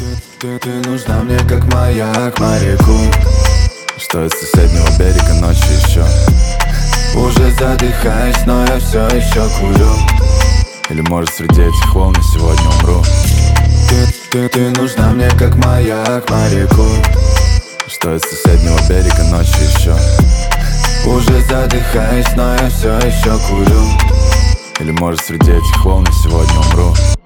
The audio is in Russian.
Ты нужна мне как маяк моряку, что из соседнего берега ночью еще. Уже задыхаюсь, но я все еще курю. Или может среди этих волн я сегодня умру. Ты нужна мне как маяк моряку, что из соседнего берега ночью еще. Уже задыхаюсь, но я все еще курю. Или может среди этих волн я сегодня умру.